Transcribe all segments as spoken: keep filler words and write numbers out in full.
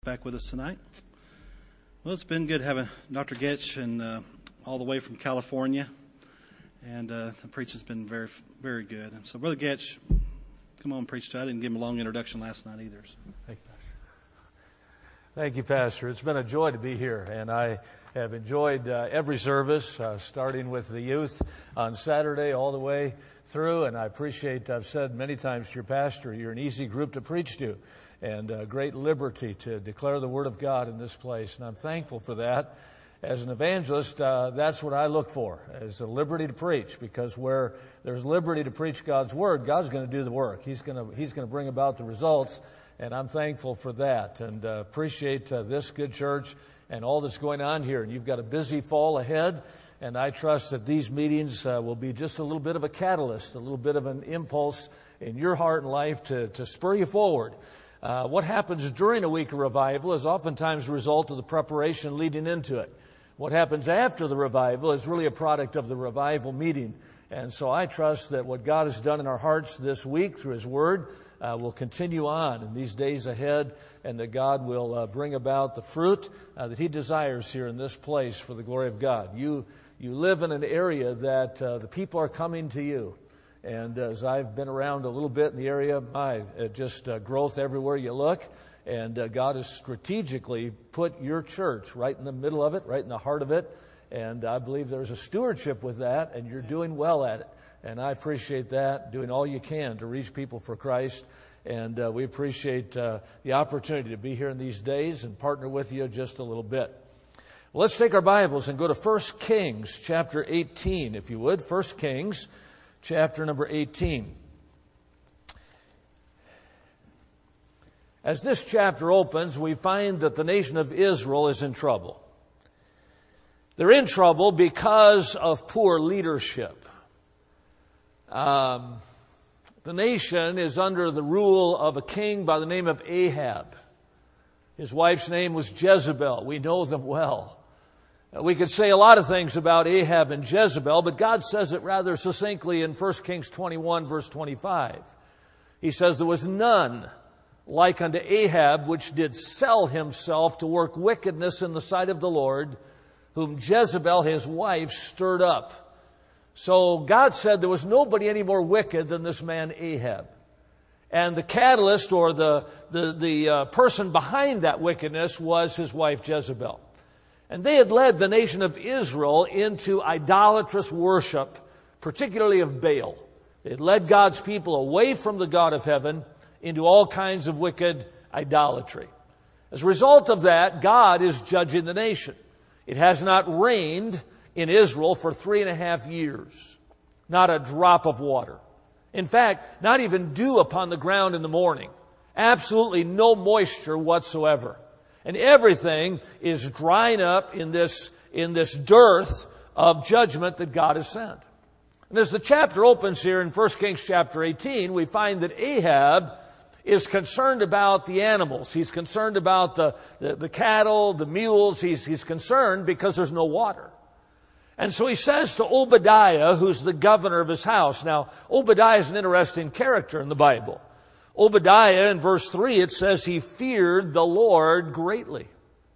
Back with us tonight. Well, it's been good having Doctor Getch and uh, all the way from California, and uh, the preaching's been very, very good. And so, Brother Getch, come on, preach to. I didn't give him a long introduction last night either. So. Thank you, Pastor. Thank you, Pastor. It's been a joy to be here, and I have enjoyed uh, every service, uh, starting with the youth on Saturday all the way through. And I appreciate, I've said many times to your pastor, you're an easy group to preach to. And uh, great liberty to declare the Word of God in this place. And I'm thankful for that. As an evangelist, uh, that's what I look for, is a liberty to preach. Because where there's liberty to preach God's Word, God's going to do the work. He's going to He's going to bring about the results. And I'm thankful for that. And uh, appreciate uh, this good church and all that's going on here. And you've got a busy fall ahead. And I trust that these meetings uh, will be just a little bit of a catalyst, a little bit of an impulse in your heart and life to, to spur you forward. Uh, what happens during a week of revival is oftentimes a result of the preparation leading into it. What happens after the revival is really a product of the revival meeting. And so I trust that what God has done in our hearts this week through His Word uh, will continue on in these days ahead, and that God will uh, bring about the fruit uh, that He desires here in this place for the glory of God. You, you live in an area that uh, the people are coming to you. And as I've been around a little bit in the area, my uh, just uh, growth everywhere you look. And uh, God has strategically put your church right in the middle of it, right in the heart of it. And I believe there's a stewardship with that, and you're doing well at it. And I appreciate that, doing all you can to reach people for Christ. And uh, we appreciate uh, the opportunity to be here in these days and partner with you just a little bit. Well, let's take our Bibles and go to First Kings chapter eighteen, if you would. First Kings chapter number eighteen. As this chapter opens, we find that the nation of Israel is in trouble. They're in trouble because of poor leadership. Um, the nation is under the rule of a king by the name of Ahab. His wife's name was Jezebel. We know them well. We could say a lot of things about Ahab and Jezebel, but God says it rather succinctly in First Kings twenty-one, verse twenty-five. He says, "There was none like unto Ahab, which did sell himself to work wickedness in the sight of the Lord, whom Jezebel his wife stirred up." So God said there was nobody any more wicked than this man Ahab. And the catalyst, or the, the, the uh, person behind that wickedness, was his wife Jezebel. And they had led the nation of Israel into idolatrous worship, particularly of Baal. They had led God's people away from the God of heaven into all kinds of wicked idolatry. As a result of that, God is judging the nation. It has not rained in Israel for three and a half years. Not a drop of water. In fact, not even dew upon the ground in the morning. Absolutely no moisture whatsoever. And everything is drying up in this, in this dearth of judgment that God has sent. And as the chapter opens here in First Kings chapter eighteen, we find that Ahab is concerned about the animals. He's concerned about the, the, the cattle, the mules. He's, he's concerned because there's no water. And so he says to Obadiah, who's the governor of his house. Now, Obadiah is an interesting character in the Bible. Obadiah, in verse three, it says he feared the Lord greatly.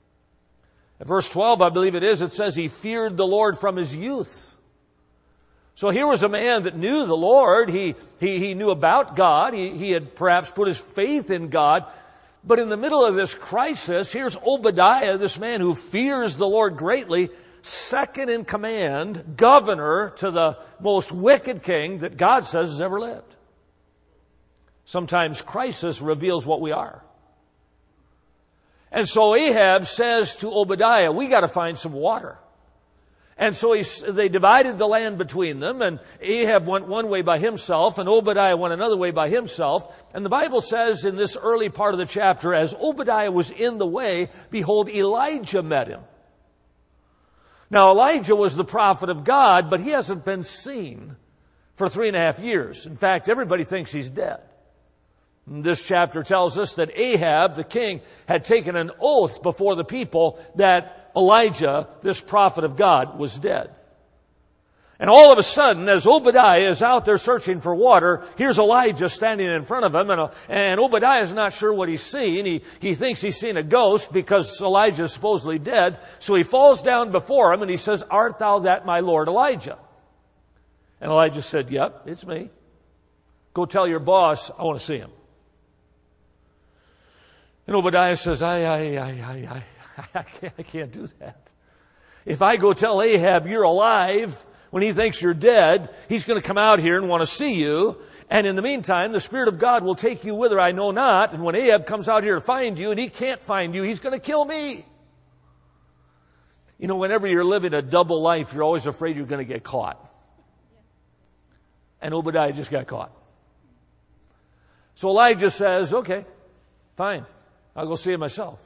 In verse twelve, I believe it is, it says he feared the Lord from his youth. So here was a man that knew the Lord. He, he, he knew about God. He, he had perhaps put his faith in God. But in the middle of this crisis, here's Obadiah, this man who fears the Lord greatly, second in command, governor to the most wicked king that God says has ever lived. Sometimes crisis reveals what we are. And so Ahab says to Obadiah, we got to find some water. And so he, they divided the land between them, and Ahab went one way by himself, and Obadiah went another way by himself. And the Bible says in this early part of the chapter, as Obadiah was in the way, behold, Elijah met him. Now Elijah was the prophet of God, but he hasn't been seen for three and a half years. In fact, everybody thinks he's dead. This chapter tells us that Ahab, the king, had taken an oath before the people that Elijah, this prophet of God, was dead. And all of a sudden, as Obadiah is out there searching for water, here's Elijah standing in front of him, and, and Obadiah is not sure what he's seeing. He, he thinks he's seen a ghost because Elijah is supposedly dead. So he falls down before him and he says, "Art thou that, my Lord Elijah?" And Elijah said, "Yep, it's me. Go tell your boss I want to see him." And Obadiah says, I, I, I, I, I, I, can't, I can't do that. If I go tell Ahab you're alive when he thinks you're dead, he's going to come out here and want to see you. And in the meantime, the Spirit of God will take you whither I know not. And when Ahab comes out here to find you and he can't find you, he's going to kill me. You know, whenever you're living a double life, you're always afraid you're going to get caught. And Obadiah just got caught. So Elijah says, "Okay, fine. I'll go see him myself."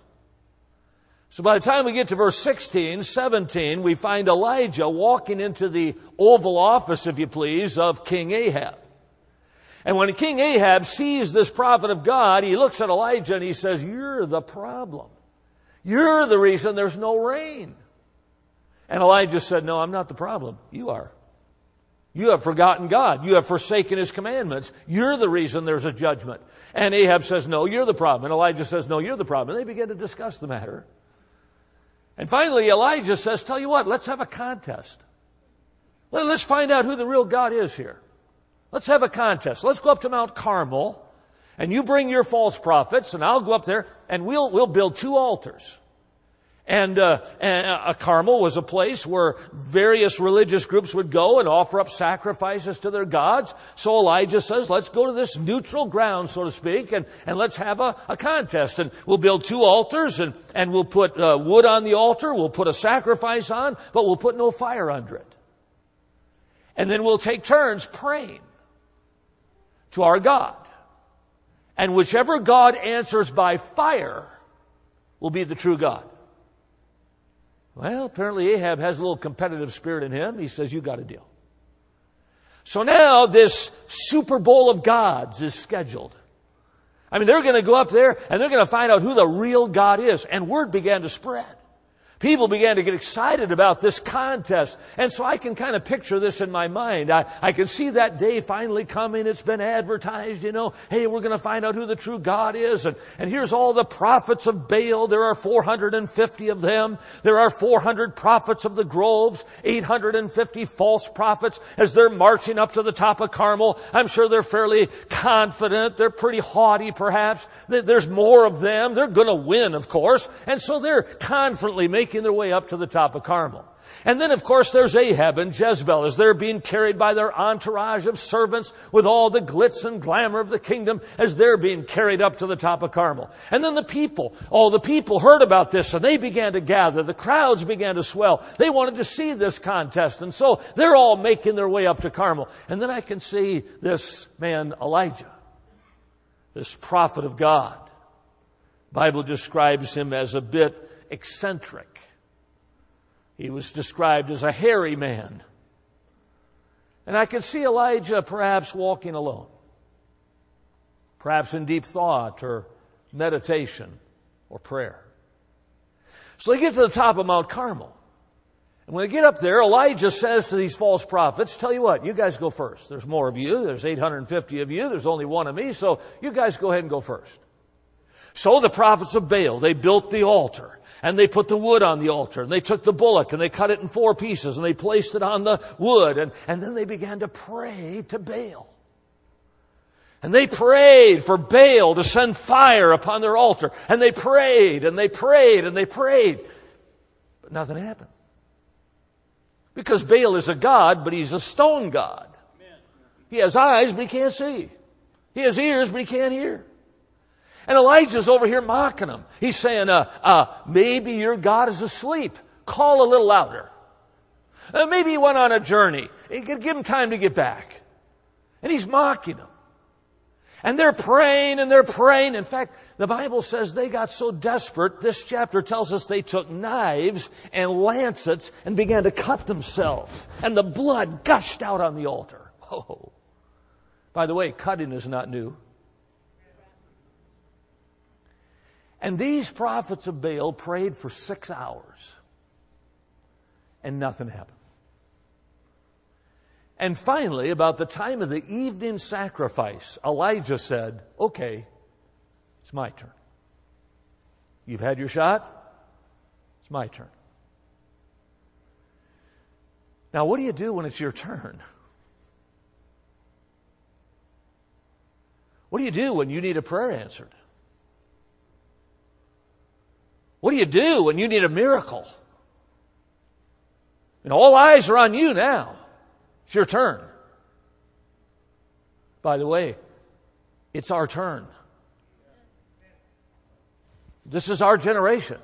So by the time we get to verse sixteen, seventeen, we find Elijah walking into the Oval Office, if you please, of King Ahab. And when King Ahab sees this prophet of God, he looks at Elijah and he says, "You're the problem. You're the reason there's no rain." And Elijah said, "No, I'm not the problem. You are. You have forgotten God. You have forsaken His commandments. You're the reason there's a judgment." And Ahab says, "No, you're the problem." And Elijah says, "No, you're the problem." And they begin to discuss the matter. And finally, Elijah says, "Tell you what, let's have a contest. Let's find out who the real God is here. Let's have a contest. Let's go up to Mount Carmel, and you bring your false prophets, and I'll go up there, and we'll, we'll build two altars." And, uh, and uh, Carmel was a place where various religious groups would go and offer up sacrifices to their gods. So Elijah says, let's go to this neutral ground, so to speak, and, and let's have a, a contest. And we'll build two altars, and, and we'll put uh, wood on the altar. We'll put a sacrifice on, but we'll put no fire under it. And then we'll take turns praying to our God. And whichever God answers by fire will be the true God. Well, apparently Ahab has a little competitive spirit in him. He says, "You got a deal." So now this Super Bowl of gods is scheduled. I mean, they're going to go up there and they're going to find out who the real God is. And word began to spread. People began to get excited about this contest. And so I can kind of picture this in my mind. I, I can see that day finally coming. It's been advertised, you know. Hey, we're going to find out who the true God is. And, and here's all the prophets of Baal. There are four hundred fifty of them. There are four hundred prophets of the groves. eight hundred fifty false prophets as they're marching up to the top of Carmel. I'm sure they're fairly confident. They're pretty haughty, perhaps. There's more of them. They're going to win, of course. And so they're confidently making their way up to the top of Carmel. And then, of course, there's Ahab and Jezebel as they're being carried by their entourage of servants with all the glitz and glamour of the kingdom as they're being carried up to the top of Carmel. And then the people, all the people heard about this and they began to gather. The crowds began to swell. They wanted to see this contest. And so they're all making their way up to Carmel. And then I can see this man Elijah, this prophet of God. The Bible describes him as a bit eccentric. He was described as a hairy man. And I could see Elijah perhaps walking alone, perhaps in deep thought or meditation or prayer. So they get to the top of Mount Carmel. And when they get up there, Elijah says to these false prophets, "Tell you what, you guys go first. There's more of you. There's eight hundred fifty of you. There's only one of me. So you guys go ahead and go first." So the prophets of Baal, they built the altar. And they put the wood on the altar, and they took the bullock, and they cut it in four pieces, and they placed it on the wood, and, and then they began to pray to Baal. And they prayed for Baal to send fire upon their altar. And they prayed, and they prayed, and they prayed. But nothing happened. Because Baal is a god, but he's a stone god. He has eyes, but he can't see. He has ears, but he can't hear. And Elijah's over here mocking him. He's saying, uh, uh, maybe your God is asleep. Call a little louder. Uh, maybe he went on a journey. Give him time to get back. And he's mocking him. And they're praying and they're praying. In fact, the Bible says they got so desperate, this chapter tells us they took knives and lancets and began to cut themselves. And the blood gushed out on the altar. Oh. By the way, cutting is not new. And these prophets of Baal prayed for six hours. And nothing happened. And finally, about the time of the evening sacrifice, Elijah said, okay, it's my turn. You've had your shot. It's my turn. Now, what do you do when it's your turn? What do you do when you need a prayer answered? What do you do when you need a miracle? And all eyes are on you now. It's your turn. By the way, it's our turn. This is our generation.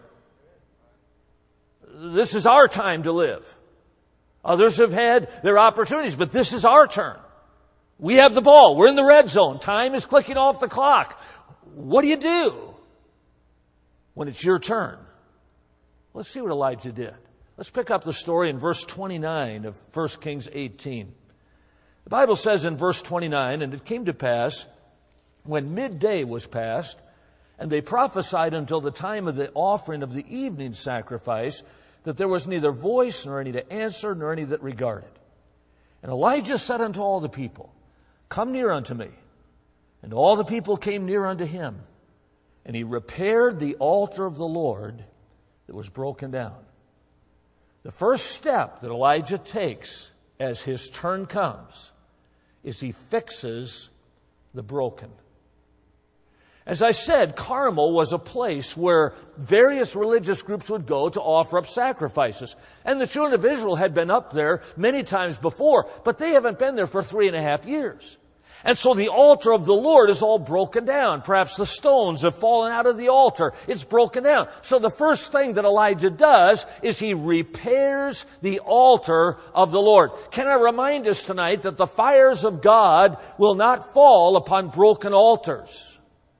This is our time to live. Others have had their opportunities, but this is our turn. We have the ball. We're in the red zone. Time is clicking off the clock. What do you do when it's your turn? Let's see what Elijah did. Let's pick up the story in verse twenty-nine of First Kings eighteen. The Bible says in verse twenty-nine, and it came to pass when midday was past, and they prophesied until the time of the offering of the evening sacrifice, that there was neither voice nor any to answer, nor any that regarded. And Elijah said unto all the people, come near unto me. And all the people came near unto him. And he repaired the altar of the Lord that was broken down. The first step that Elijah takes as his turn comes is he fixes the broken. As I said, Carmel was a place where various religious groups would go to offer up sacrifices. And the children of Israel had been up there many times before, but they haven't been there for three and a half years. And so the altar of the Lord is all broken down. Perhaps the stones have fallen out of the altar. It's broken down. So the first thing that Elijah does is he repairs the altar of the Lord. Can I remind us tonight that the fires of God will not fall upon broken altars?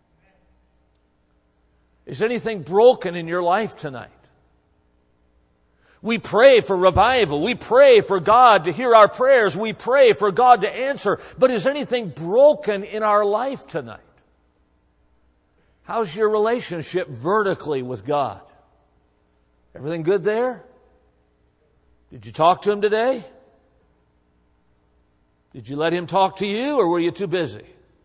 Is anything broken in your life tonight? We pray for revival. We pray for God to hear our prayers. We pray for God to answer. But is anything broken in our life tonight? How's your relationship vertically with God? Everything good there? Did you talk to Him today? Did you let Him talk to you, or were you too busy?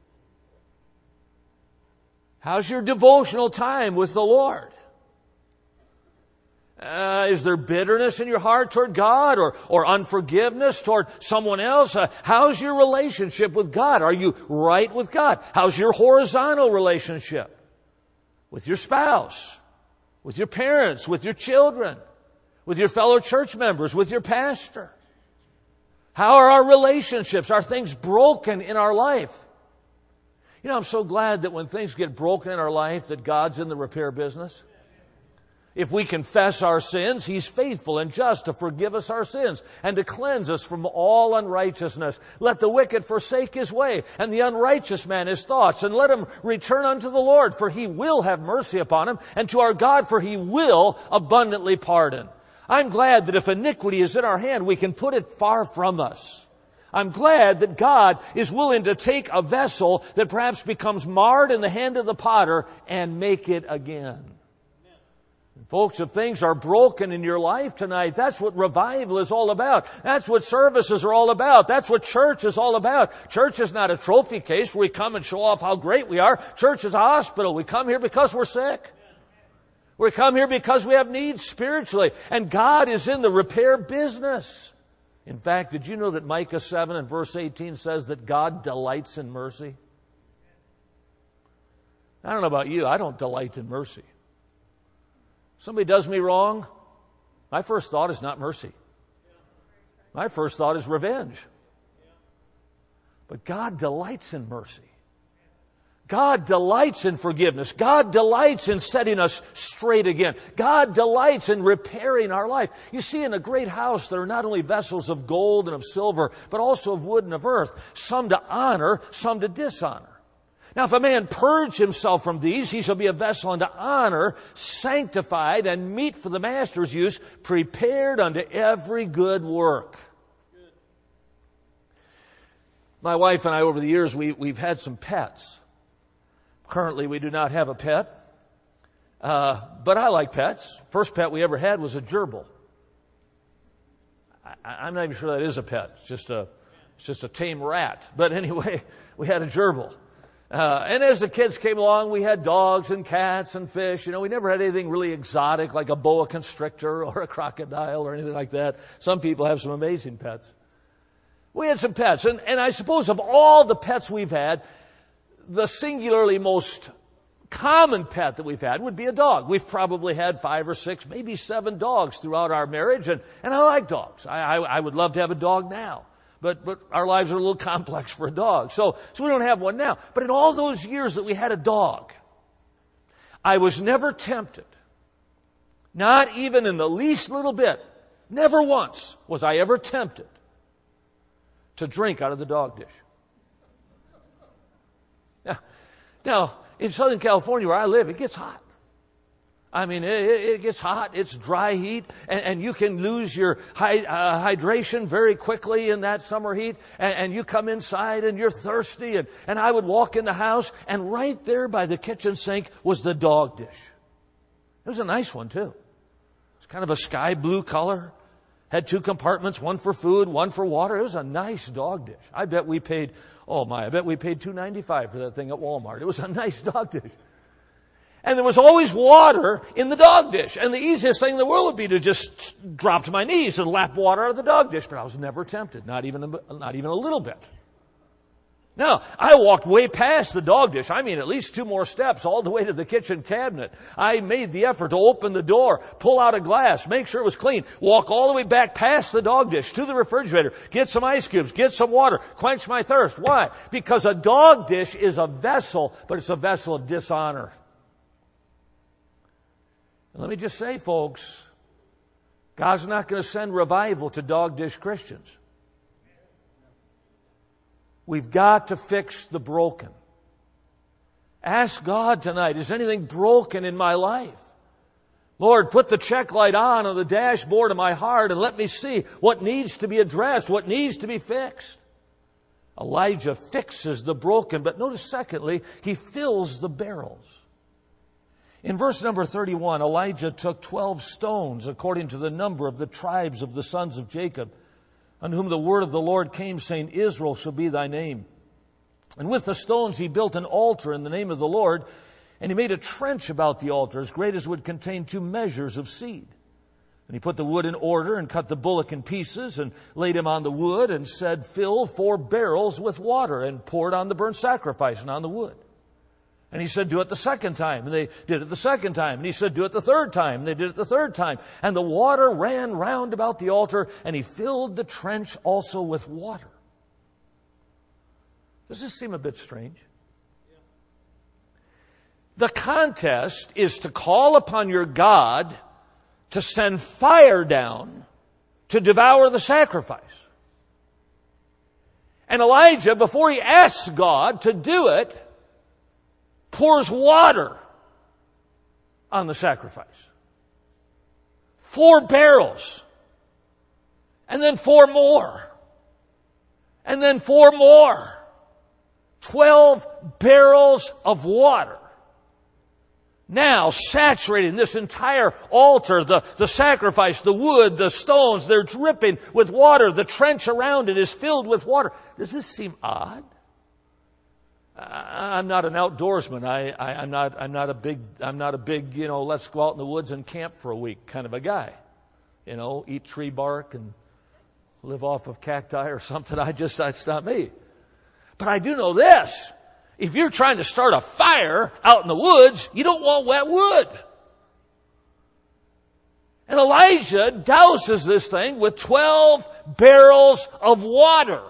How's your devotional time with the Lord? Uh, is there bitterness in your heart toward God, or, or unforgiveness toward someone else? Uh, how's your relationship with God? Are you right with God? How's your horizontal relationship with your spouse, with your parents, with your children, with your fellow church members, with your pastor? How are our relationships? Are things broken in our life? You know, I'm so glad that when things get broken in our life, that God's in the repair business. If we confess our sins, He's faithful and just to forgive us our sins and to cleanse us from all unrighteousness. Let the wicked forsake his way, and the unrighteous man his thoughts, and let him return unto the Lord, for He will have mercy upon him, and to our God, for He will abundantly pardon. I'm glad that if iniquity is in our hand, we can put it far from us. I'm glad that God is willing to take a vessel that perhaps becomes marred in the hand of the potter and make it again. Folks, if things are broken in your life tonight, that's what revival is all about. That's what services are all about. That's what church is all about. Church is not a trophy case where we come and show off how great we are. Church is a hospital. We come here because we're sick. We come here because we have needs spiritually. And God is in the repair business. In fact, did you know that Micah seven and verse eighteen says that God delights in mercy? I don't know about you. I don't delight in mercy. Somebody does me wrong, my first thought is not mercy. My first thought is revenge. But God delights in mercy. God delights in forgiveness. God delights in setting us straight again. God delights in repairing our life. You see, in a great house, there are not only vessels of gold and of silver, but also of wood and of earth, some to honor, some to dishonor. Now, if a man purge himself from these, he shall be a vessel unto honor, sanctified, and meet for the master's use, prepared unto every good work. My wife and I, over the years, we, we've had some pets. Currently, we do not have a pet, uh, but I like pets. First pet we ever had was a gerbil. I, I'm not even sure that is a pet. It's just a It's just a tame rat. But anyway, we had a gerbil. Uh, and as the kids came along, we had dogs and cats and fish. You know, we never had anything really exotic like a boa constrictor or a crocodile or anything like that. Some people have some amazing pets. We had some pets. And, and I suppose of all the pets we've had, the singularly most common pet that we've had would be a dog. We've probably had five or six, maybe seven dogs throughout our marriage. And, and I like dogs. I, I, I would love to have a dog now. But, but our lives are a little complex for a dog. So, so we don't have one now. But in all those years that we had a dog, I was never tempted. Not even in the least little bit. Never once was I ever tempted to drink out of the dog dish. Now, now in Southern California where I live, it gets hot. I mean, it, it gets hot. It's dry heat, and, and you can lose your hy, uh, hydration very quickly in that summer heat. And, and you come inside, and you're thirsty. And, and I would walk in the house, and right there by the kitchen sink was the dog dish. It was a nice one too. It's kind of a sky blue color. Had two compartments, one for food, one for water. It was a nice dog dish. I bet we paid. Oh my! I bet we paid two ninety-five for that thing at Walmart. It was a nice dog dish. And there was always water in the dog dish. And the easiest thing in the world would be to just drop to my knees and lap water out of the dog dish. But I was never tempted, not even a, not even a little bit. Now, I walked way past the dog dish. I mean, at least two more steps all the way to the kitchen cabinet. I made the effort to open the door, pull out a glass, make sure it was clean, walk all the way back past the dog dish to the refrigerator, get some ice cubes, get some water, quench my thirst. Why? Because a dog dish is a vessel, but it's a vessel of dishonor. And let me just say, folks, God's not going to send revival to dog dish Christians. We've got to fix the broken. Ask God tonight, is anything broken in my life? Lord, put the check light on on the dashboard of my heart and let me see what needs to be addressed, what needs to be fixed. Elijah fixes the broken, but notice secondly, he fills the barrels. In verse number thirty-one, Elijah took twelve stones according to the number of the tribes of the sons of Jacob, on whom the word of the Lord came, saying, Israel shall be thy name. And with the stones he built an altar in the name of the Lord, and he made a trench about the altar, as great as would contain two measures of seed. And he put the wood in order, and cut the bullock in pieces, and laid him on the wood, and said, Fill four barrels with water, and pour it on the burnt sacrifice and on the wood. And he said, do it the second time. And they did it the second time. And he said, do it the third time. And they did it the third time. And the water ran round about the altar, and he filled the trench also with water. Does this seem a bit strange? The contest is to call upon your God to send fire down to devour the sacrifice. And Elijah, before he asks God to do it, pours water on the sacrifice. Four barrels. And then four more. And then four more. Twelve barrels of water. Now saturating this entire altar, the, the sacrifice, the wood, the stones, they're dripping with water. The trench around it is filled with water. Does this seem odd? I'm not an outdoorsman. I, I, I'm not. I'm not a big. I'm not a big. You know, let's go out in the woods and camp for a week kind of a guy. You know, eat tree bark and live off of cacti or something. I just. That's not me. But I do know this: if you're trying to start a fire out in the woods, you don't want wet wood. And Elijah douses this thing with twelve barrels of water.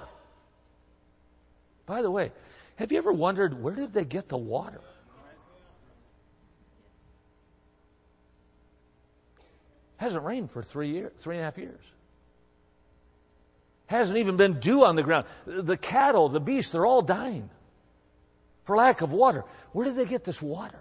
By the way, have you ever wondered, where did they get the water? Hasn't rained for three years, three and a half years. Hasn't even been dew on the ground. The cattle, the beasts, they're all dying for lack of water. Where did they get this water?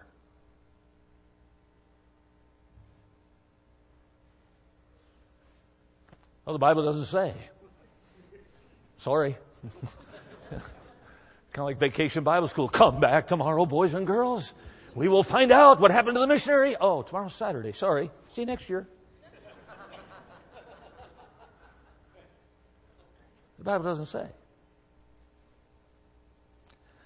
Well, the Bible doesn't say. Sorry. Kind of like Vacation Bible School. Come back tomorrow, boys and girls. We will find out what happened to the missionary. Oh, tomorrow's Saturday. Sorry. See you next year. The Bible doesn't say.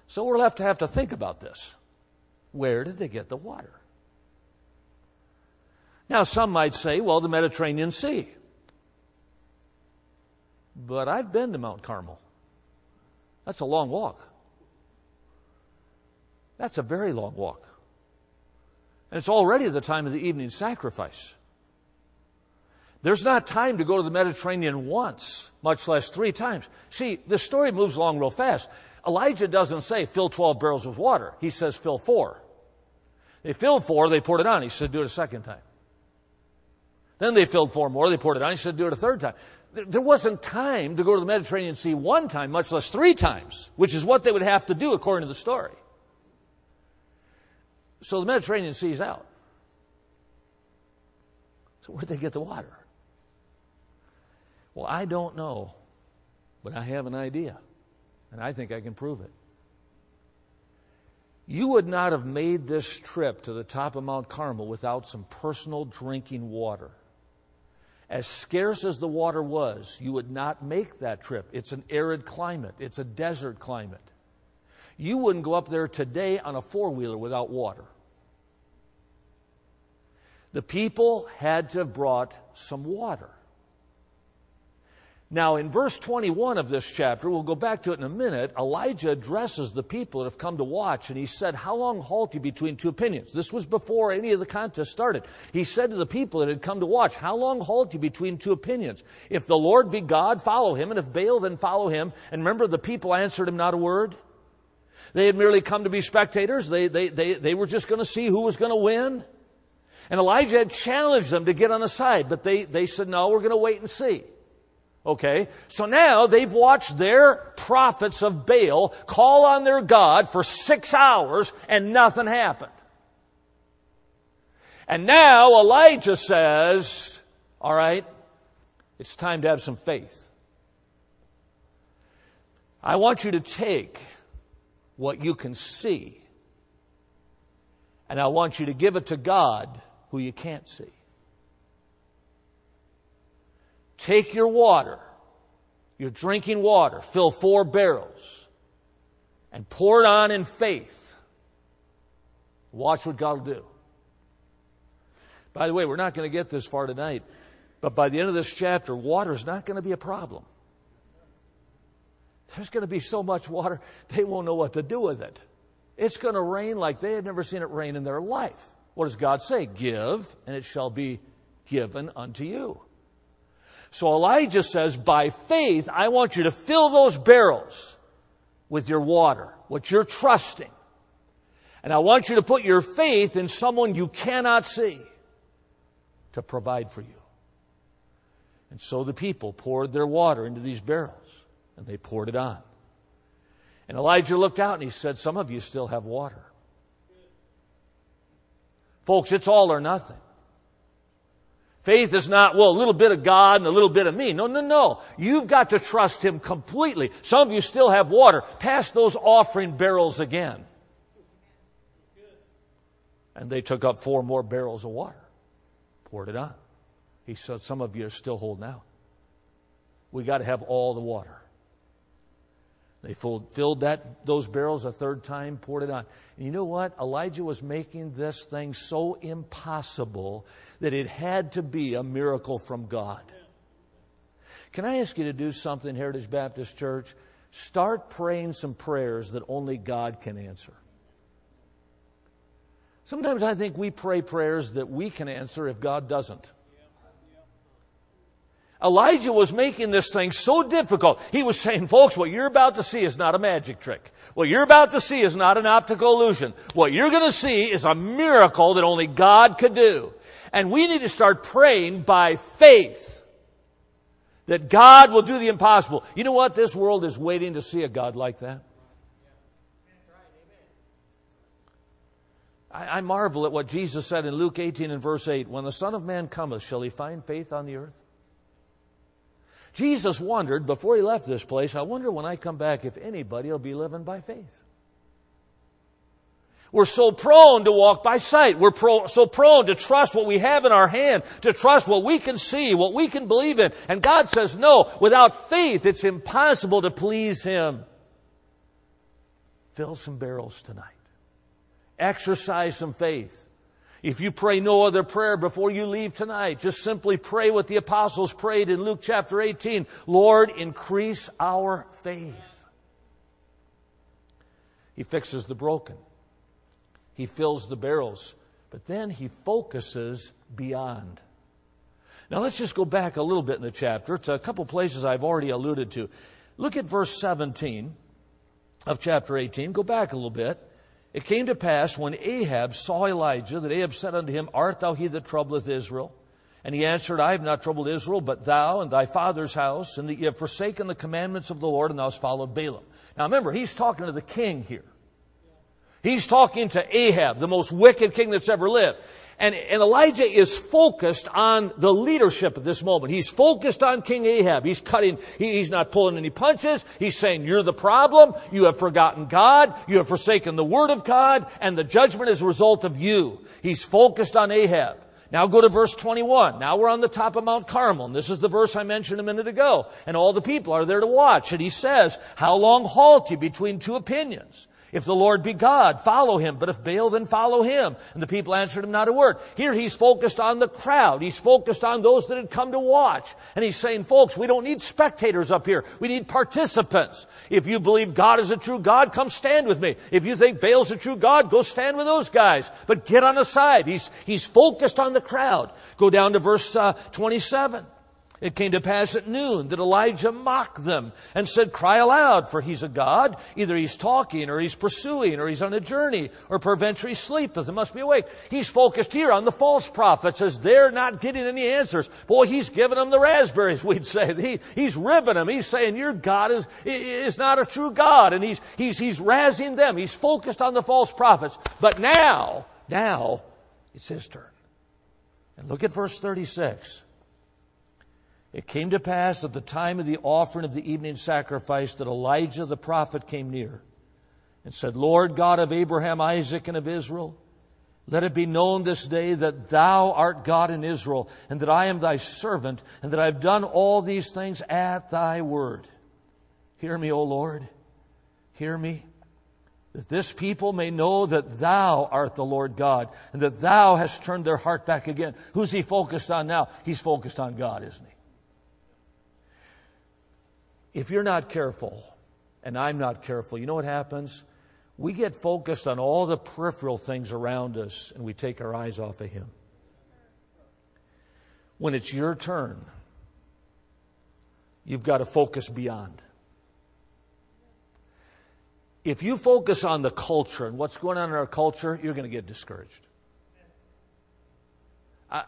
So we're left to have to think about this. Where did they get the water? Now, some might say, well, the Mediterranean Sea. But I've been to Mount Carmel. That's a long walk. That's a very long walk. And it's already the time of the evening sacrifice. There's not time to go to the Mediterranean once, much less three times. See, the story moves along real fast. Elijah doesn't say, fill twelve barrels with water. He says, fill four. They filled four, they poured it on. He said, do it a second time. Then they filled four more, they poured it on. He said, do it a third time. There wasn't time to go to the Mediterranean Sea one time, much less three times, which is what they would have to do according to the story. So the Mediterranean Sea is out. So where'd they get the water? Well, I don't know, but I have an idea, and I think I can prove it. You would not have made this trip to the top of Mount Carmel without some personal drinking water. As scarce as the water was, you would not make that trip. It's an arid climate. It's a desert climate. You wouldn't go up there today on a four-wheeler without water. The people had to have brought some water. Now, in verse twenty-one of this chapter, we'll go back to it in a minute, Elijah addresses the people that have come to watch, and he said, how long halt you between two opinions? This was before any of the contest started. He said to the people that had come to watch, how long halt you between two opinions? If the Lord be God, follow him, and if Baal, then follow him. And remember, the people answered him not a word. They had merely come to be spectators. They, they, they, they were just going to see who was going to win. And Elijah had challenged them to get on the side, but they, they said, no, we're going to wait and see. Okay, so now they've watched their prophets of Baal call on their God for six hours and nothing happened. And now Elijah says, all right, it's time to have some faith. I want you to take what you can see, and I want you to give it to God who you can't see. Take your water, your drinking water, fill four barrels, and pour it on in faith. Watch what God will do. By the way, we're not going to get this far tonight, but by the end of this chapter, water is not going to be a problem. There's going to be so much water, they won't know what to do with it. It's going to rain like they had never seen it rain in their life. What does God say? Give, and it shall be given unto you. So Elijah says, by faith, I want you to fill those barrels with your water, what you're trusting. And I want you to put your faith in someone you cannot see to provide for you. And so the people poured their water into these barrels, and they poured it on. And Elijah looked out and he said, some of you still have water. Folks, it's all or nothing. Faith is not, well, a little bit of God and a little bit of me. No, no, no. You've got to trust him completely. Some of you still have water. Pass those offering barrels again. And they took up four more barrels of water. Poured it on. He said, some of you are still holding out. We got to have all the water. They filled that those barrels a third time, poured it on. And you know what? Elijah was making this thing so impossible that it had to be a miracle from God. Can I ask you to do something, Heritage Baptist Church? Start praying some prayers that only God can answer. Sometimes I think we pray prayers that we can answer if God doesn't. Elijah was making this thing so difficult. He was saying, folks, what you're about to see is not a magic trick. What you're about to see is not an optical illusion. What you're going to see is a miracle that only God could do. And we need to start praying by faith that God will do the impossible. You know what? This world is waiting to see a God like that. I, I marvel at what Jesus said in Luke eighteen and verse eight. When the Son of Man cometh, shall he find faith on the earth? Jesus wondered, before he left this place, I wonder when I come back if anybody will be living by faith. We're so prone to walk by sight. We're pro, so prone to trust what we have in our hand, to trust what we can see, what we can believe in. And God says, no, without faith, it's impossible to please him. fill some barrels tonight. Exercise some faith. If you pray no other prayer before you leave tonight, just simply pray what the apostles prayed in Luke chapter eighteen. Lord, increase our faith. He fixes the broken. He fills the barrels. But then he focuses beyond. Now let's just go back a little bit in the chapter. It's a couple places I've already alluded to. Look at verse seventeen of chapter eighteen. Go back a little bit. It came to pass when Ahab saw Elijah that Ahab said unto him, Art thou he that troubleth Israel? And he answered, I have not troubled Israel, but thou and thy father's house, and that ye have forsaken the commandments of the Lord, and thou hast followed Balaam. Now remember, he's talking to the king here. He's talking to Ahab, the most wicked king that's ever lived. And, and Elijah is focused on the leadership at this moment. He's focused on King Ahab. He's cutting, he, he's not pulling any punches. He's saying, you're the problem. You have forgotten God. You have forsaken the word of God. And the judgment is a result of you. He's focused on Ahab. Now go to verse twenty-one. Now we're on the top of Mount Carmel. And this is the verse I mentioned a minute ago. And all the people are there to watch. And he says, how long halt ye between two opinions? If the Lord be God, follow him. But if Baal, then follow him. And the people answered him not a word. Here he's focused on the crowd. He's focused on those that had come to watch. And he's saying, folks, we don't need spectators up here. We need participants. If you believe God is a true God, come stand with me. If you think Baal's a true God, go stand with those guys. But get on the side. He's, he's focused on the crowd. Go down to verse uh, twenty-seven. It came to pass at noon that Elijah mocked them and said, cry aloud, for he's a god. Either he's talking, or he's pursuing, or he's on a journey, or peradventure he sleepeth and must be awake. He's focused here on the false prophets as they're not getting any answers. Boy, he's giving them the raspberries, we'd say. He, he's ribbing them. He's saying, your God is, is not a true God. And he's, he's, he's razzing them. He's focused on the false prophets. But now, now, it's his turn. And look at verse thirty-six. It came to pass at the time of the offering of the evening sacrifice that Elijah the prophet came near and said, Lord God of Abraham, Isaac, and of Israel, let it be known this day that thou art God in Israel, and that I am thy servant, and that I have done all these things at thy word. Hear me, O Lord, hear me, that this people may know that thou art the Lord God, and that thou hast turned their heart back again. Who's he focused on now? He's focused on God, isn't he? If you're not careful, and I'm not careful, you know what happens? We get focused on all the peripheral things around us, and we take our eyes off of Him. When it's your turn, you've got to focus beyond. If you focus on the culture and what's going on in our culture, you're going to get discouraged. I,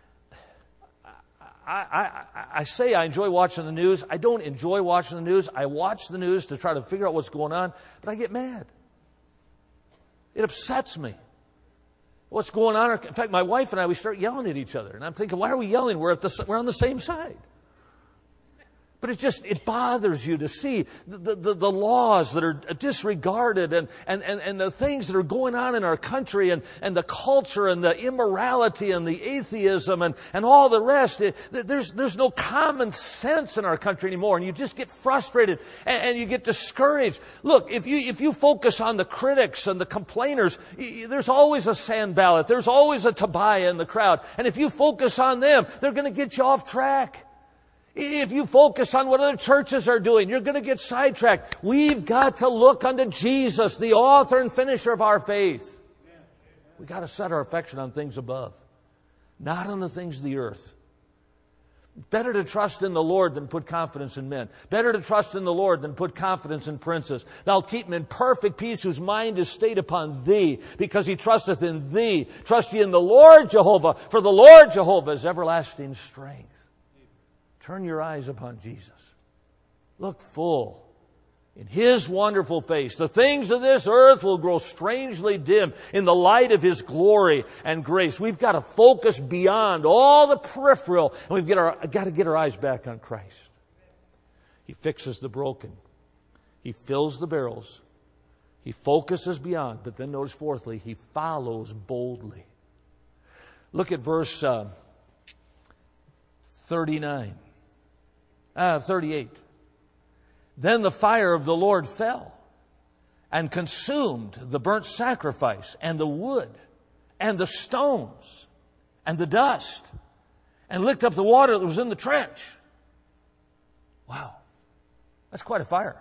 I, I, I say I enjoy watching the news. I don't enjoy watching the news. I watch the news to try to figure out what's going on, but I get mad. It upsets me. What's going on? In fact, my wife and I, we start yelling at each other. And I'm thinking, why are we yelling? We're, at the, we're on the same side. But it just, it bothers you to see the, the, the laws that are disregarded and, and, and, and the things that are going on in our country and, and the culture and the immorality and the atheism and, and all the rest. It, there's, there's no common sense in our country anymore, and you just get frustrated and, and you get discouraged. Look, if you, if you focus on the critics and the complainers, there's always a Sanballat. There's always a Tobiah in the crowd. And if you focus on them, they're going to get you off track. If you focus on what other churches are doing, you're going to get sidetracked. We've got to look unto Jesus, the author and finisher of our faith. We've got to set our affection on things above, not on the things of the earth. Better to trust in the Lord than put confidence in men. Better to trust in the Lord than put confidence in princes. Thou keep him in perfect peace whose mind is stayed upon thee, because he trusteth in thee. Trust ye in the Lord Jehovah, for the Lord Jehovah is everlasting strength. Turn your eyes upon Jesus. Look full in His wonderful face. The things of this earth will grow strangely dim in the light of His glory and grace. We've got to focus beyond all the peripheral, and we've got, our, got to get our eyes back on Christ. He fixes the broken. He fills the barrels. He focuses beyond. But then notice fourthly, He follows boldly. Look at verse uh, thirty-nine. Uh, thirty-eight. Then the fire of the Lord fell and consumed the burnt sacrifice and the wood and the stones and the dust and licked up the water that was in the trench. Wow. That's quite a fire.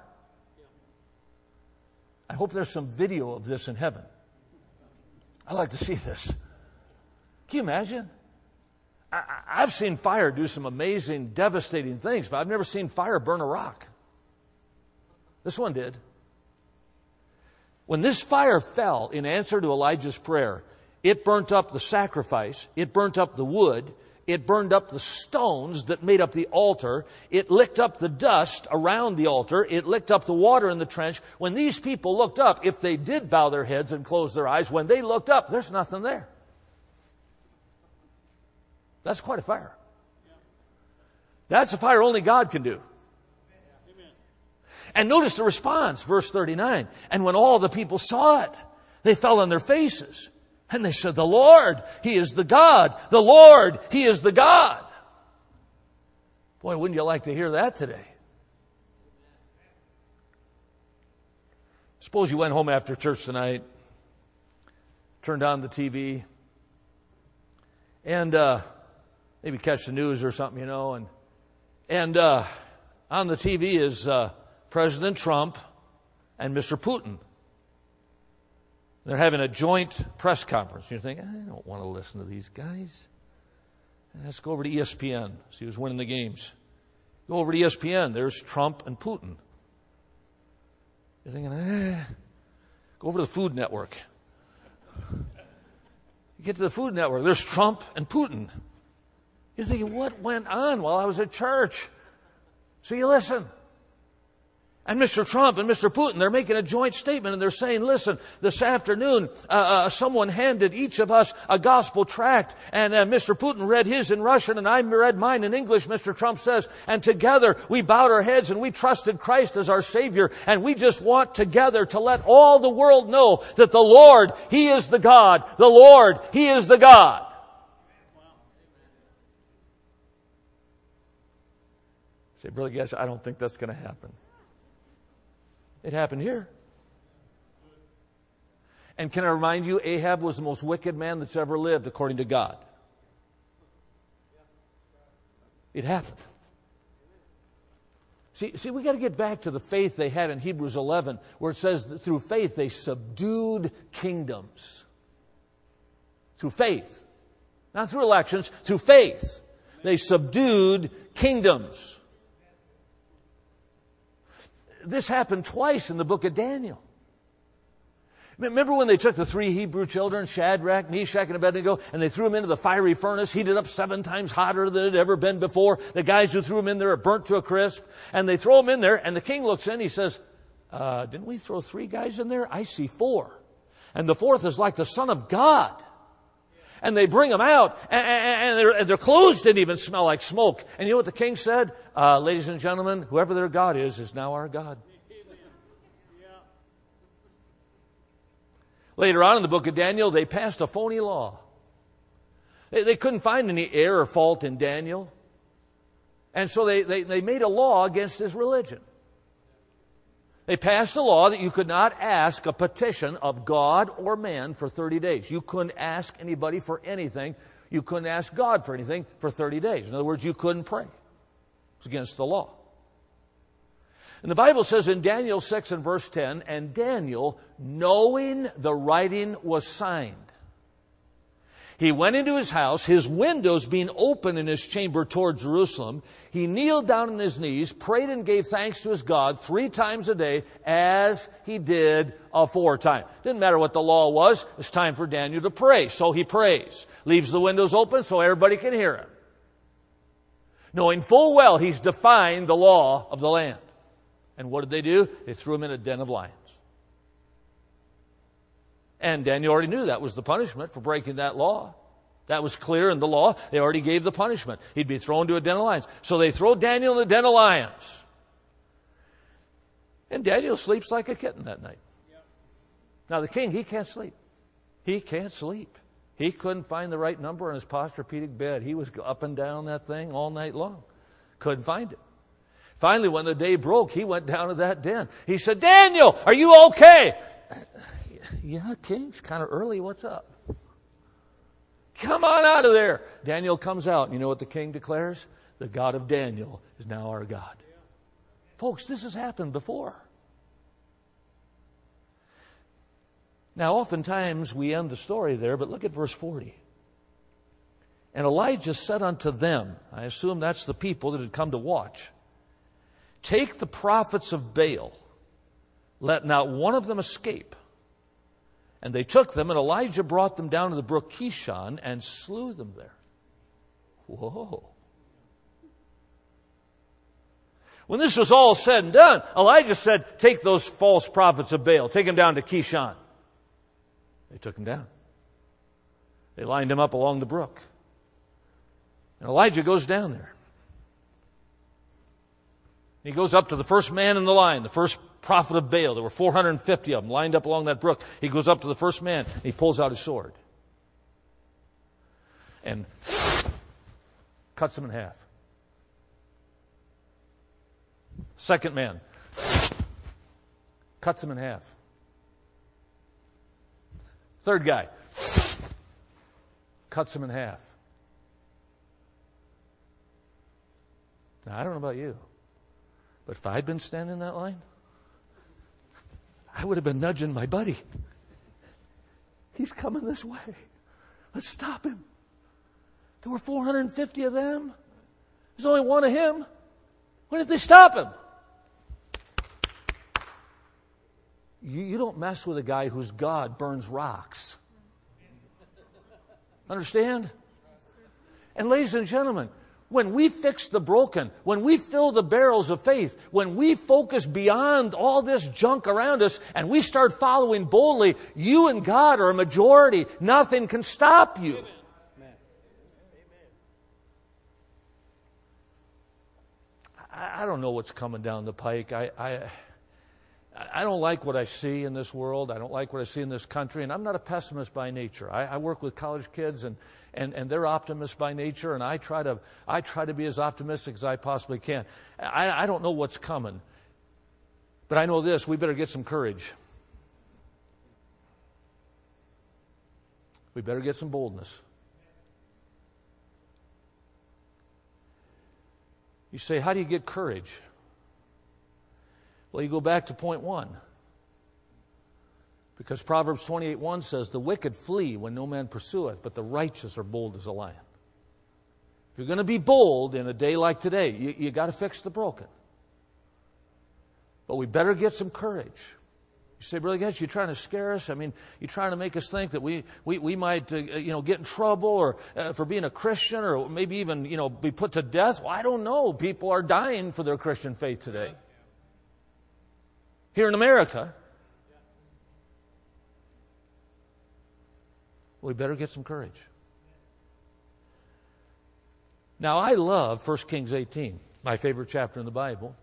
I hope there's some video of this in heaven. I'd like to see this. Can you imagine? I, I've seen fire do some amazing, devastating things, but I've never seen fire burn a rock. This one did. When this fire fell in answer to Elijah's prayer, it burnt up the sacrifice, it burnt up the wood, it burned up the stones that made up the altar, it licked up the dust around the altar, it licked up the water in the trench. When these people looked up, if they did bow their heads and close their eyes, when they looked up, there's nothing there. That's quite a fire. That's a fire only God can do. And notice the response, verse thirty-nine. And when all the people saw it, they fell on their faces. And they said, the Lord, He is the God. The Lord, He is the God. Boy, wouldn't you like to hear that today? Suppose you went home after church tonight, turned on the T V, and uh, maybe catch the news or something, you know, and and uh, on the T V is uh, President Trump and Mister Putin. They're having a joint press conference. You're thinking, I don't want to listen to these guys. Let's go over to E S P N, see who's winning the games. Go over to E S P N. There's Trump and Putin. You're thinking, eh. Go over to the Food Network. You get to the Food Network. There's Trump and Putin. You're thinking, what went on while I was at church? So you listen. And Mister Trump and Mister Putin, they're making a joint statement and they're saying, listen, this afternoon, uh, uh, someone handed each of us a gospel tract and uh, Mister Putin read his in Russian and I read mine in English, Mister Trump says, and together we bowed our heads and we trusted Christ as our Savior and we just want together to let all the world know that the Lord, He is the God. The Lord, He is the God. Say, Brother Gash, I don't think that's going to happen. It happened here. And can I remind you, Ahab was the most wicked man that's ever lived according to God. It happened. See, see, we got to get back to the faith they had in Hebrews eleven, where it says that through faith they subdued kingdoms. Through faith. Not through elections, through faith. They subdued kingdoms. This happened twice in the book of Daniel. Remember when they took the three Hebrew children, Shadrach, Meshach, and Abednego, and they threw them into the fiery furnace, heated up seven times hotter than it had ever been before. The guys who threw them in there are burnt to a crisp. And they throw them in there, and the king looks in, he says, uh, didn't we throw three guys in there? I see four. And the fourth is like the Son of God. And they bring them out, and, and, their, and their clothes didn't even smell like smoke. And you know what the king said? Uh, ladies and gentlemen, whoever their God is, is now our God. Yeah. Later on in the book of Daniel, they passed a phony law. They, they couldn't find any error or fault in Daniel. And so they, they, they made a law against his religion. They passed a law that you could not ask a petition of God or man for thirty days. You couldn't ask anybody for anything. You couldn't ask God for anything for thirty days. In other words, you couldn't pray. It's against the law. And the Bible says in Daniel six and verse ten, and Daniel, knowing the writing was signed, he went into his house, his windows being open in his chamber toward Jerusalem. He kneeled down on his knees, prayed and gave thanks to his God three times a day, as he did aforetime. Didn't matter what the law was. It's time for Daniel to pray. So he prays. Leaves the windows open so everybody can hear him. Knowing full well he's defying the law of the land. And what did they do? They threw him in a den of lions. And Daniel already knew that was the punishment for breaking that law. That was clear in the law. They already gave the punishment. He'd be thrown to a den of lions. So they throw Daniel in the den of lions. And Daniel sleeps like a kitten that night. Now the king, he can't sleep. He can't sleep. He couldn't find the right number on his Posturepedic bed. He was up and down that thing all night long. Couldn't find it. Finally, when the day broke, he went down to that den. He said, Daniel, are you okay? Yeah, king, it's kind of early. What's up? Come on out of there. Daniel comes out. And you know what the king declares? The God of Daniel is now our God. Folks, this has happened before. Now, oftentimes we end the story there, but look at verse forty. And Elijah said unto them, I assume that's the people that had come to watch, take the prophets of Baal, let not one of them escape. And they took them, and Elijah brought them down to the brook Kishon and slew them there. Whoa. When this was all said and done, Elijah said, take those false prophets of Baal, take them down to Kishon. They took him down. They lined him up along the brook. And Elijah goes down there. He goes up to the first man in the line, the first prophet of Baal. There were four hundred fifty of them lined up along that brook. He goes up to the first man, and he pulls out his sword. And cuts him in half. Second man cuts him in half. Third guy cuts him in half. Now, I don't know about you, but if I'd been standing in that line, I would have been nudging my buddy. He's coming this way. Let's stop him. There were four hundred fifty of them. There's only one of him. Why didn't they stop him? You, you don't mess with a guy whose God burns rocks. Understand? And ladies and gentlemen, when we fix the broken, when we fill the barrels of faith, when we focus beyond all this junk around us and we start following boldly, you and God are a majority. Nothing can stop you. Amen. I, I don't know what's coming down the pike. I, I, I don't like what I see in this world. I don't like what I see in this country. And I'm not a pessimist by nature. I, I work with college kids, and, and, and they're optimists by nature. And I try to I try to be as optimistic as I possibly can. I, I don't know what's coming. But I know this. We better get some courage. We better get some boldness. You say, how do you get courage? Well, you go back to point one. Because Proverbs twenty-eight one says, the wicked flee when no man pursueth, but the righteous are bold as a lion. If you're going to be bold in a day like today, you, you got to fix the broken. But we better get some courage. You say, Brother Getch, you're trying to scare us? I mean, you're trying to make us think that we we, we might uh, you know, get in trouble or uh, for being a Christian, or maybe even, you know, be put to death? Well, I don't know. People are dying for their Christian faith today. Here in America, we better get some courage. Now, I love First Kings eighteen, my favorite chapter in the Bible.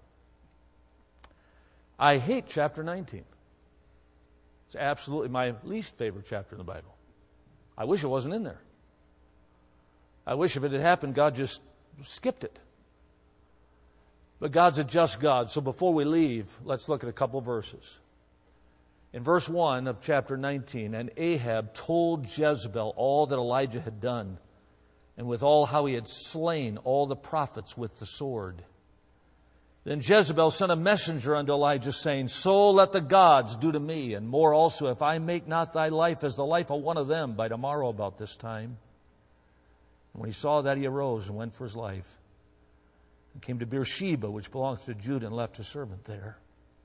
I hate chapter nineteen. It's absolutely my least favorite chapter in the Bible. I wish it wasn't in there. I wish if it had happened, God just skipped it. But God's a just God. So before we leave, let's look at a couple verses. In verse one of chapter nineteen, and Ahab told Jezebel all that Elijah had done, and with all how he had slain all the prophets with the sword. Then Jezebel sent a messenger unto Elijah, saying, so let the gods do to me, and more also, if I make not thy life as the life of one of them by tomorrow about this time. And when he saw that, he arose and went for his life, and came to Beersheba, which belongs to Judah, and left his servant there.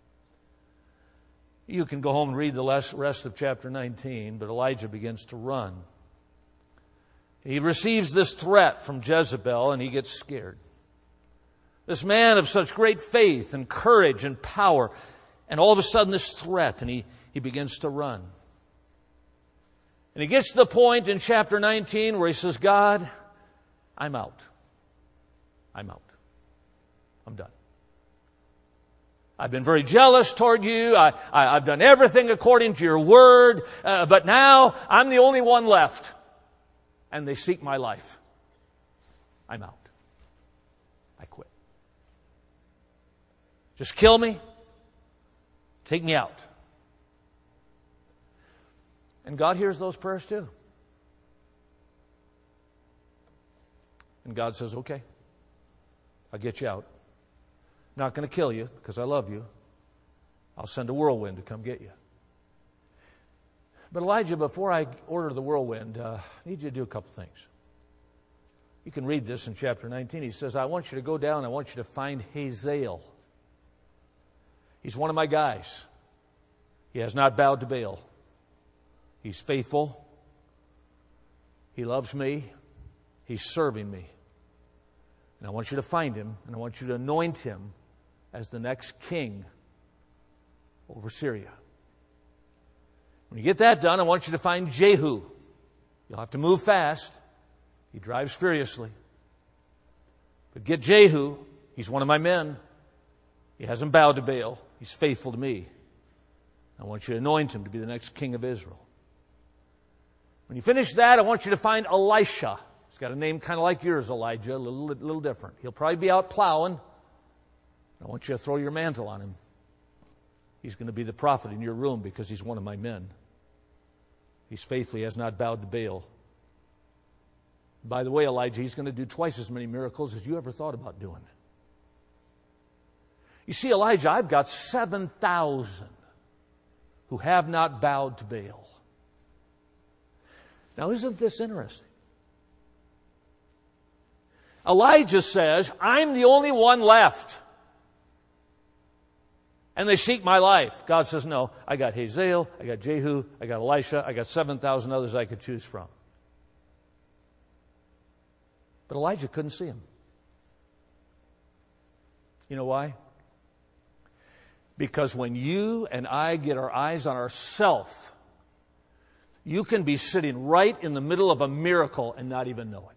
You can go home and read the rest of chapter nineteen, but Elijah begins to run. He receives this threat from Jezebel, and he gets scared. This man of such great faith and courage and power, and all of a sudden this threat, and he, he begins to run. And he gets to the point in chapter nineteen where he says, God, I'm out. I'm out. I'm done. I've been very jealous toward you. I, I, I've done everything according to your word. Uh, but now I'm the only one left. And they seek my life. I'm out. I quit. Just kill me. Take me out. And God hears those prayers too. And God says, okay, I'll get you out. I'm not going to kill you because I love you. I'll send a whirlwind to come get you. But Elijah, before I order the whirlwind, uh, I need you to do a couple things. You can read this in chapter nineteen. He says, I want you to go down. I want you to find Hazael. He's one of my guys. He has not bowed to Baal. He's faithful. He loves me. He's serving me. And I want you to find him, and I want you to anoint him as the next king over Syria. When you get that done, I want you to find Jehu. You'll have to move fast. He drives furiously. But get Jehu. He's one of my men. He hasn't bowed to Baal. He's faithful to me. I want you to anoint him to be the next king of Israel. When you finish that, I want you to find Elisha. He's got a name kind of like yours, Elijah, a little, little different. He'll probably be out plowing. I want you to throw your mantle on him. He's going to be the prophet in your room because he's one of my men. He's faithful. He has not bowed to Baal. By the way, Elijah, he's going to do twice as many miracles as you ever thought about doing. You see, Elijah, I've got seven thousand who have not bowed to Baal. Now, isn't this interesting? Elijah says, I'm the only one left. And they seek my life. God says, no, I got Hazael, I got Jehu, I got Elisha, I got seven thousand others I could choose from. But Elijah couldn't see him. You know why? Because when you and I get our eyes on ourselves, you can be sitting right in the middle of a miracle and not even know it.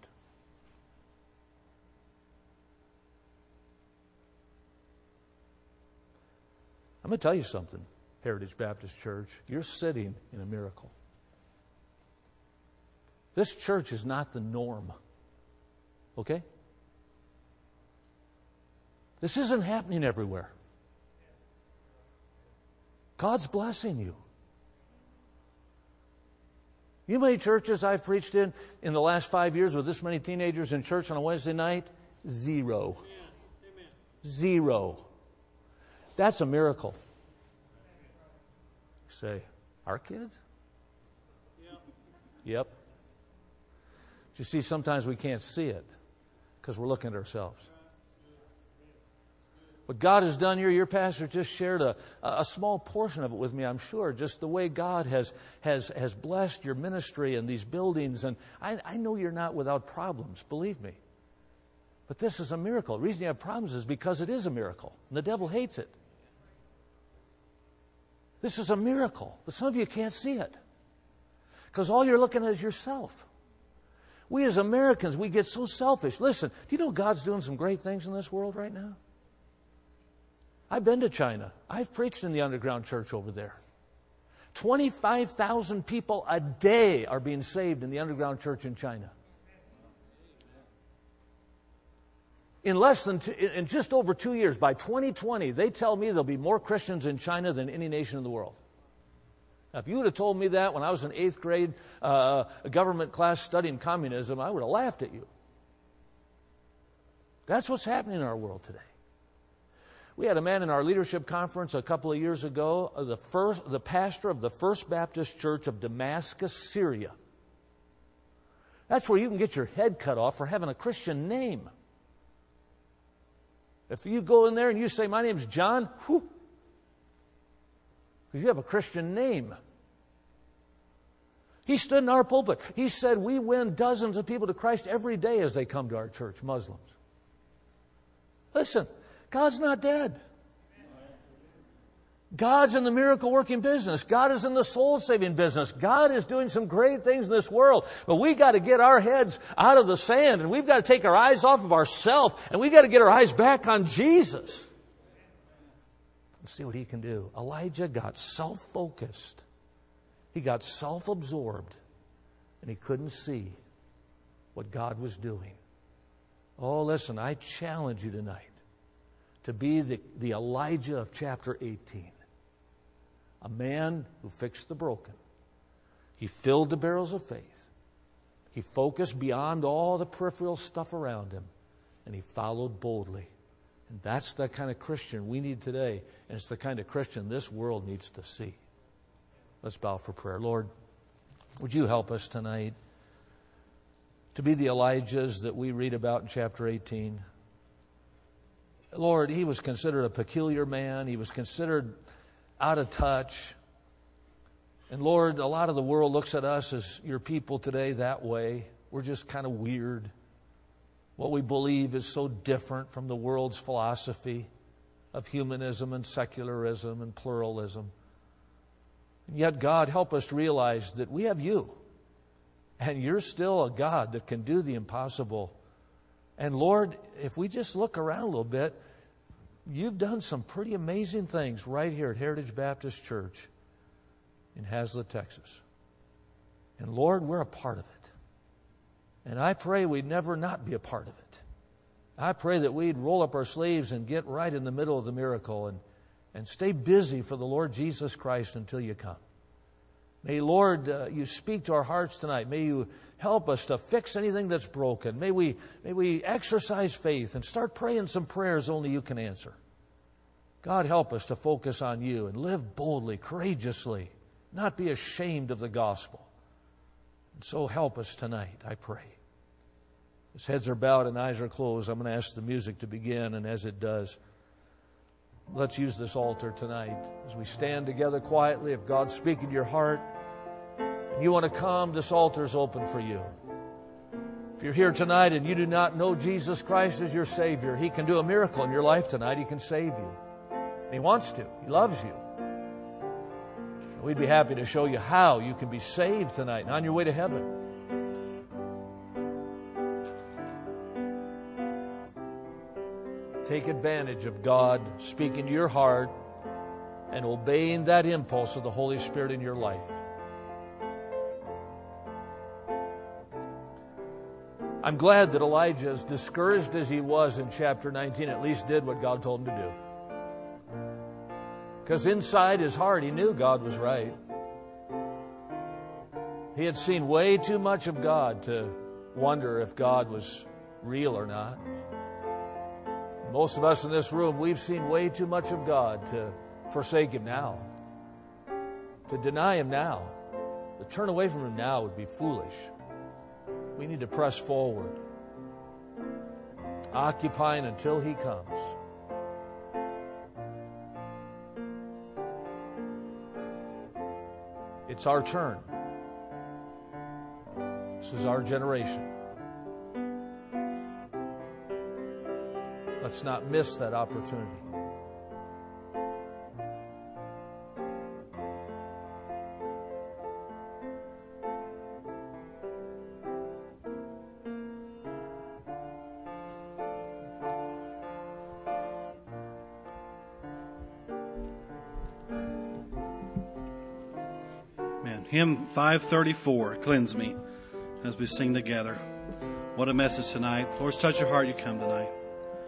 I'm going to tell you something, Heritage Baptist Church. You're sitting in a miracle. This church is not the norm. Okay? This isn't happening everywhere. God's blessing you. You know how many churches I've preached in in the last five years with this many teenagers in church on a Wednesday night? Zero. Amen. Zero. That's a miracle. Say, our kids? Yep. Yep. But you see, sometimes we can't see it because we're looking at ourselves. What God has done here, your pastor just shared a, a small portion of it with me, I'm sure, just the way God has has has blessed your ministry and these buildings. And I, I know you're not without problems, believe me. But this is a miracle. The reason you have problems is because it is a miracle. And the devil hates it. This is a miracle. But some of you can't see it. Because all you're looking at is yourself. We as Americans, we get so selfish. Listen, do you know God's doing some great things in this world right now? I've been to China. I've preached in the underground church over there. twenty-five thousand people a day are being saved in the underground church in China. In less than, two, in just over two years, by twenty twenty, they tell me there'll be more Christians in China than any nation in the world. Now, if you would have told me that when I was in eighth grade, uh, a government class studying communism, I would have laughed at you. That's what's happening in our world today. We had a man in our leadership conference a couple of years ago, uh, the first, the pastor of the First Baptist Church of Damascus, Syria. That's where you can get your head cut off for having a Christian name. If you go in there and you say, my name's John, whew, because you have a Christian name. He stood in our pulpit. He said, we win dozens of people to Christ every day as they come to our church, Muslims. Listen, God's not dead. God's in the miracle-working business. God is in the soul-saving business. God is doing some great things in this world. But we got to get our heads out of the sand, and we've got to take our eyes off of ourselves, and we've got to get our eyes back on Jesus. And see what He can do. Elijah got self-focused. He got self-absorbed, and he couldn't see what God was doing. Oh, listen, I challenge you tonight. to be the, the Elijah of chapter eighteen. A man who fixed the broken. He filled the barrels of faith. He focused beyond all the peripheral stuff around him. And he followed boldly. And that's the kind of Christian we need today. And it's the kind of Christian this world needs to see. Let's bow for prayer. Lord, would you help us tonight to be the Elijahs that we read about in chapter eighteen? Lord, he was considered a peculiar man. He was considered out of touch. And Lord, a lot of the world looks at us as your people today that way. We're just kind of weird. What we believe is so different from the world's philosophy of humanism and secularism and pluralism. And yet, God, help us to realize that we have you. And you're still a God that can do the impossible. And Lord, if we just look around a little bit, you've done some pretty amazing things right here at Heritage Baptist Church in Hazlet, Texas. And Lord, we're a part of it. And I pray we'd never not be a part of it. I pray that we'd roll up our sleeves and get right in the middle of the miracle and, and stay busy for the Lord Jesus Christ until you come. May, Lord, uh, you speak to our hearts tonight. May you help us to fix anything that's broken. May we, may we exercise faith and start praying some prayers only you can answer. God, help us to focus on you and live boldly, courageously, not be ashamed of the gospel. And so help us tonight, I pray. As heads are bowed and eyes are closed, I'm going to ask the music to begin, and as it does, let's use this altar tonight as we stand together quietly. If God's speaking to your heart and you want to come, this altar is open for you. If you're here tonight and you do not know Jesus Christ as your Savior, He can do a miracle in your life tonight. He can save you. And He wants to. He loves you. We'd be happy to show you how you can be saved tonight and on your way to heaven. Take advantage of God speaking to your heart and obeying that impulse of the Holy Spirit in your life. I'm glad that Elijah, as discouraged as he was in chapter nineteen, at least did what God told him to do. Because inside his heart, he knew God was right. He had seen way too much of God to wonder if God was real or not. Most of us in this room, we've seen way too much of God to forsake Him now, to deny Him now. To turn away from Him now would be foolish. We need to press forward, occupying until He comes. It's our turn. This is our generation. Let's not miss that opportunity. Man, hymn five thirty-four, Cleanse Me, as we sing together. What a message tonight. Lord, touch your heart, you come tonight.